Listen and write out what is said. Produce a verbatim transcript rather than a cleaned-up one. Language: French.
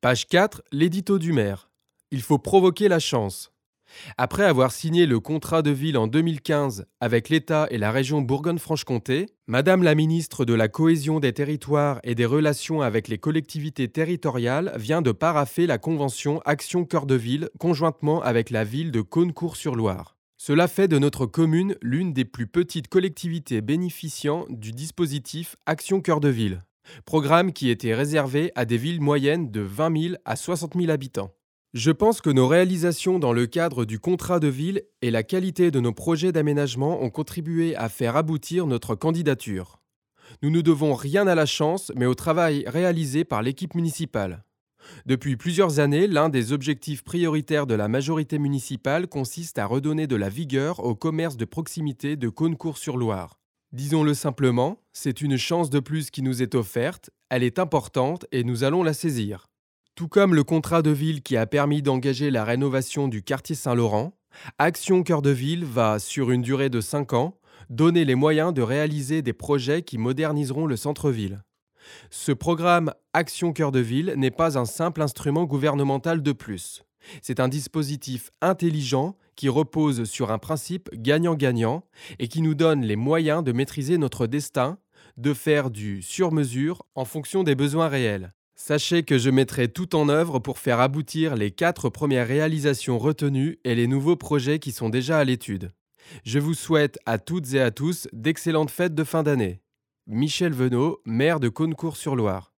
Page quatre, l'édito du maire. Il faut provoquer la chance. Après avoir signé le contrat de ville en deux mille quinze avec l'État et la région Bourgogne-Franche-Comté, Madame la ministre de la Cohésion des territoires et des relations avec les collectivités territoriales vient de parapher la convention Action Cœur de Ville conjointement avec la ville de Caunecourt-sur-Loire. Cela fait de notre commune l'une des plus petites collectivités bénéficiant du dispositif Action Cœur de Ville, programme qui était réservé à des villes moyennes de vingt mille à soixante mille habitants. Je pense que nos réalisations dans le cadre du contrat de ville et la qualité de nos projets d'aménagement ont contribué à faire aboutir notre candidature. Nous ne devons rien à la chance, mais au travail réalisé par l'équipe municipale. Depuis plusieurs années, l'un des objectifs prioritaires de la majorité municipale consiste à redonner de la vigueur au commerce de proximité de Caunecourt-sur-Loire. Disons-le simplement, c'est une chance de plus qui nous est offerte, elle est importante et nous allons la saisir. Tout comme le contrat de ville qui a permis d'engager la rénovation du quartier Saint-Laurent, Action Cœur de Ville va, sur une durée de cinq ans, donner les moyens de réaliser des projets qui moderniseront le centre-ville. Ce programme Action Cœur de Ville n'est pas un simple instrument gouvernemental de plus. C'est un dispositif intelligent qui repose sur un principe gagnant-gagnant et qui nous donne les moyens de maîtriser notre destin, de faire du sur-mesure en fonction des besoins réels. Sachez que je mettrai tout en œuvre pour faire aboutir les quatre premières réalisations retenues et les nouveaux projets qui sont déjà à l'étude. Je vous souhaite à toutes et à tous d'excellentes fêtes de fin d'année. Michel Venot, maire de Caunecourt-sur-Loire.